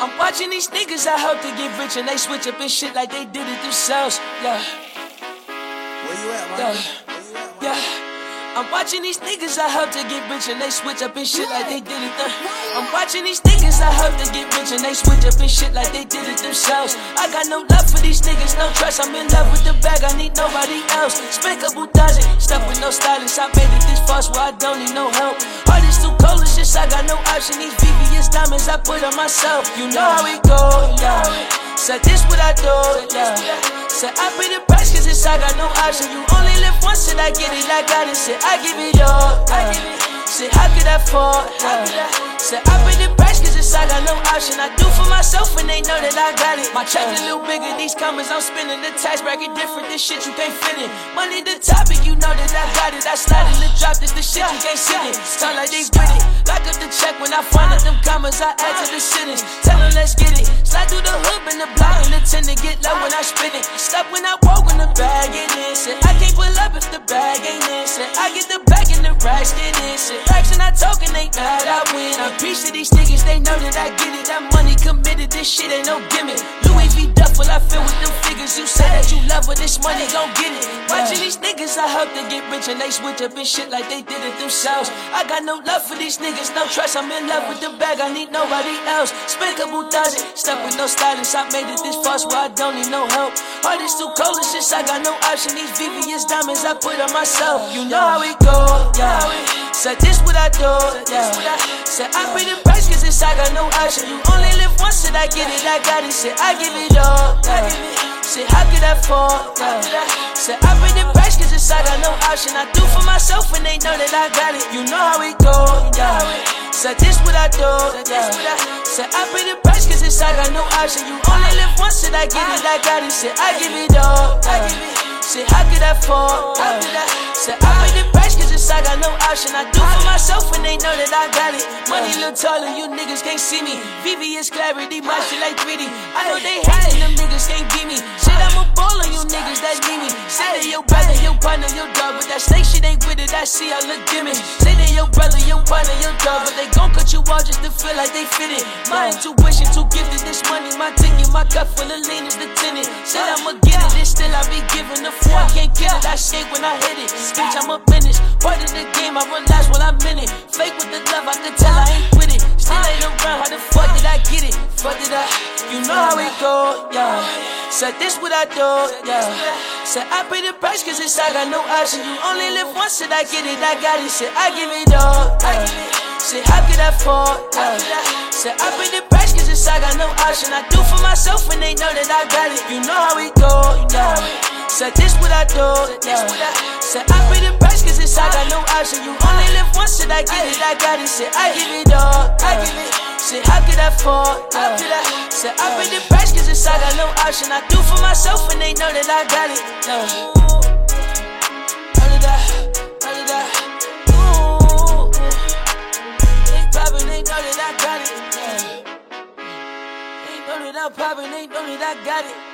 I'm watching these niggas I hope to get rich and they switch up and shit like they did it themselves. Yeah. Where you at, man? Yeah. I'm watching these niggas I hope to get rich and they switch up and shit like they did it I'm watching these niggas I hope to get rich and they switch up and shit like they did it themselves. I got no love for these niggas, no trust. I'm in love with the bag, I need nobody else. Spent a couple dozen, stuck with no stylist. I made it this far, so I don't need no help. Heart is too cold, it's just I got no option. These VVS diamonds I put on myself. You know how it goes, yeah. Said this what I do, yeah. Said I pay the price cause it's I got no option. You only live once, said I get it, I got it. Said I give it up, said how could I fall, yeah. Said I pay the price cause it's I got no option. I do for myself and they know that I got it. My check a little bigger, these commas I'm spending. The tax bracket different, this shit you can't fit in. Money the topic, you know that I got it. I slide in the drop, this the shit you can't sit in. Sound like they with it. Lock up the check when I find out them commas, I add to the sentence. Tell them let's get it. Slide through the hood and the block and the tend to get low when I spin it. Stop when I walk when the bag ain't in. Said I can't pull up if the bag ain't in. Said I get the bag and the racks get in. Said racks and I talk and they mad I win. I'm preach to these niggas, they know that I get it. That money committed, this shit ain't no gimmick. Louis V duffel, I feel with them figures. You say that you love her, this money gon' get it. Watching these niggas, I hope to get rich and they switch up and shit like they did it themselves. I got no love for these niggas, no trust. I'm in love with the bag, I need nobody else. Spent a couple dozen, stuck with no stylist. I made it this far, so I don't need no help. Heart is too cold, it's just I got no option. These VVS diamonds I put on myself. You know how it goes, yeah. Said this what I do, yeah. Said I pay the price cause it's I got no option. You only live once, said I get it, I got it. Said I give it up, yeah. Said how could I fall, yeah. Said I pay the price cause it's I got no option. I do for myself and they know that I got it. You know how it goes, yeah. Said this what I do, yeah. Said I pay the price cause it's I got no option. You only live once, said I get it, I got it. Said I give it up, yeah. Said how could I fall, yeah. Said I pay the price cause it's I got no option. I do for myself and they know that I got it. Money look taller, you niggas can't see me. VVS clarity, my shit like 3D. I know they hatin', them niggas can't beat me. Shit, I'm a baller, you niggas that need me. Say they your brother, your partner, your dog, but that snake shit ain't with it, I see I look gimmick. Say they your brother, your partner, your dog, but they gon' cut you off just to feel like they fit it. My intuition too gifted, this money, my ticket, my cup full of lean is the tenant. Said I'ma get it, this still I be giving the four, I can't get it, I shake when I hit it. Bitch, I'm a business, part of the game, I run last while I'm in it. Fake with the love, I can tell I ain't with it. Still ain't around, how the fuck did I get it? Fuck did I? You know how it go, yeah. Said this what I do, yeah. Said I pay the price cause it's I got no option. You only live once, said I get it, I got it. Said I give it up, yeah. Said how could I fall, yeah. Said I pay the price cause it's I got no option. I do for myself and they know that I got it. You know how it go, yeah. Said this what I do, yeah. Said I pay the price cause it's I got no option. You only live once, said I get it, I got it. Said I give it up, yeah. Said how could I fall, yeah. Said I pay the price cause it's I got no option. I do for myself and they know that I got it, yeah. All of that, ooh. They poppin', they know that I got it, yeah. They know that I'm poppin', they know that I got it.